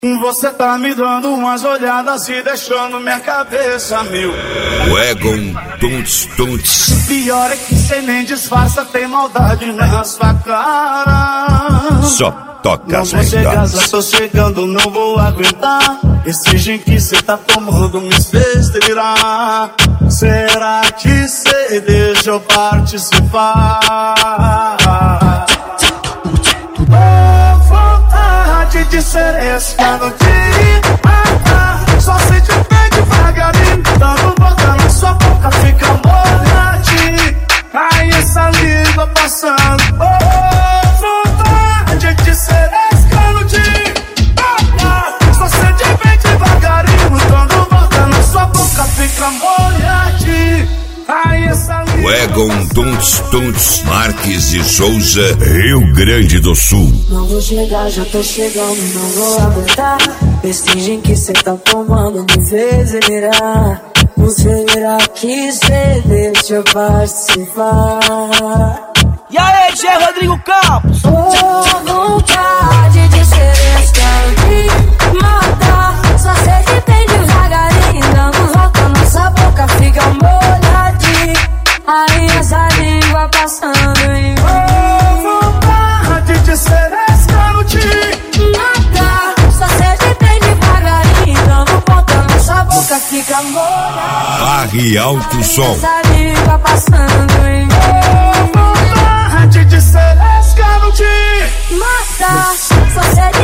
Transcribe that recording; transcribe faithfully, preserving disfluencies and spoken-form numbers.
Você tá me dando umas olhadas e deixando minha cabeça mil. Wagon Tunts Tunts. Pior é que cê nem disfarça, tem maldade na sua cara. Só toca não vou chegar, já tô chegando, não vou aguentar. Esse gin que cê tá tomando me fez delirar. Será que cê deixa eu participar? Oh, vontade de ser escravo de matar. Só se te pé devagarinho, dando boca na sua boca, fica molhadinho. Aí essa língua passando. Oh, vontade de ser escravo de matar. Só se te pé devagarinho, dando boca na sua boca, fica molhadinho. Wagon Tunts Tunts, Marques e Souza, Rio Grande do Sul. Não vou chegar, já tô chegando, não vou aguentar. Esse gin que cê tá tomando me fez delirar. Você verá que cê deixa eu participar. E aí, G. Rodrigo Campos? Oh, vontade de ser escravo de matar. Só sei que tem devagarinho, dando volta nossa boca, fica molhadinho. Aí essa língua passando em mim. Oh, vontade de ser escravo de matar. Só sei que tem devagarinho, dando volta nossa boca, fica molhadinho. Barre Alto Som. Essa língua passando em mim. Oh, vontade de ser escravo de matar. Só sei